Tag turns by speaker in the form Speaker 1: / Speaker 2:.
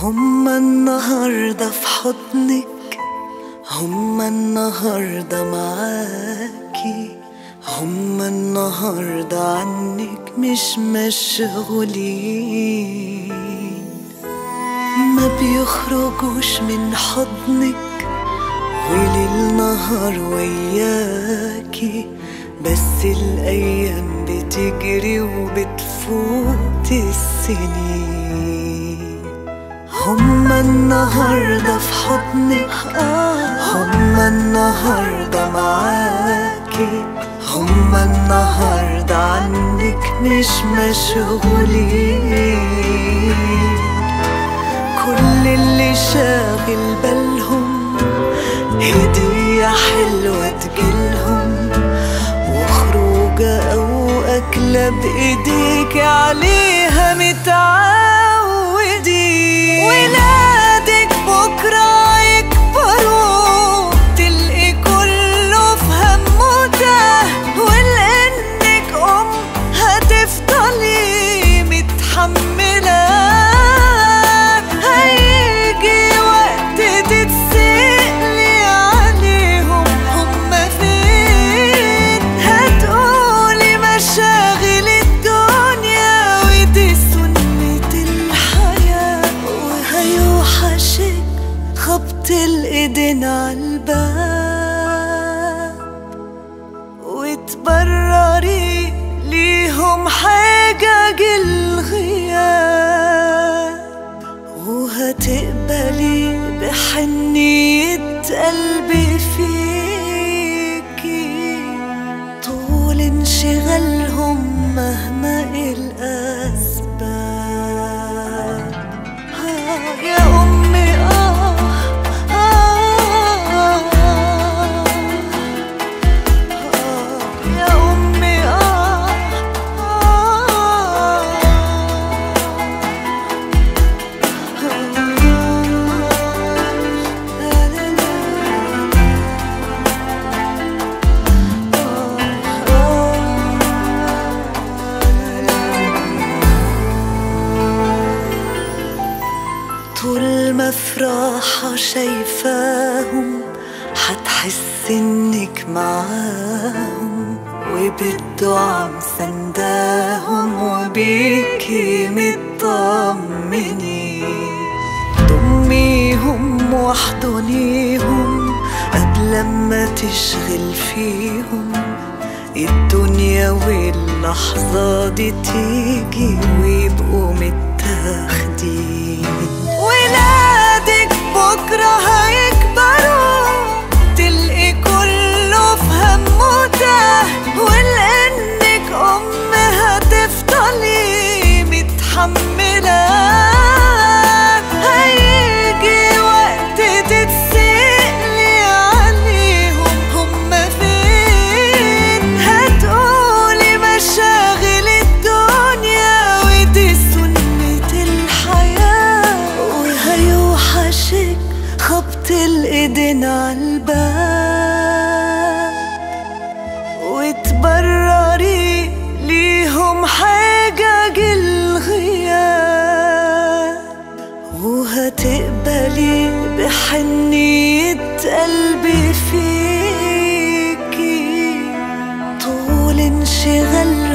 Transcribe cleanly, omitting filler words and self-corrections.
Speaker 1: هما النهاردة في حضنك، هما النهاردة معاكي، هما النهاردة عنك مش مشغولين. ما بيخرجوش من حضنك وليل نهار وياكي، بس الأيام بتجري وبتفوت السنين. هما النهاردة في حضنك، هما النهاردة معاكي، هما النهاردة عنك مش مشغولين. كل اللي شاغل بالهم هدية حلوة تجيلهم، وخروجة أو أكلة بإيديك عليها متعودين. ولادك بكرة يكبروا تلقي كله في همه تاه، ولأنك أم هتفضلي متحملة. هيجي وقت تتسألي عليهم هما فين، هتقولي مشاغل الدنيا ودي سنة الحياة، وهيوحشك خبط الإيدين عالباب، وتبرري ليهم حجج الغياب، وهتقبلي بحنية قلبي فيكي طول انشغالهم مهما الأسباب. يا أمي يا أمي طول ما في راحة شايفاهم هتحس انك معاهم، وبالدعاء مسنداهم وبيكي مطمنين. ضميهم واحضنيهم قبل ما تشغل فيهم الدنيا، واللحظة دي تيجي ويبقوا متاخدين. ولادك بكرة هيكبروا تلقي كله في همه تاه، ولأنك أم هتفضلي متحملة. هيجي وقت تتسألي عليهم هما فين، هتقولي مشاغل الدنيا ودي سنة الحياة، وهيوحشك خبط الإيدين عالباب، وتبرري ليهم حجج الغياب، وهتقبلي بحنية قلبي فيكي طول انشغال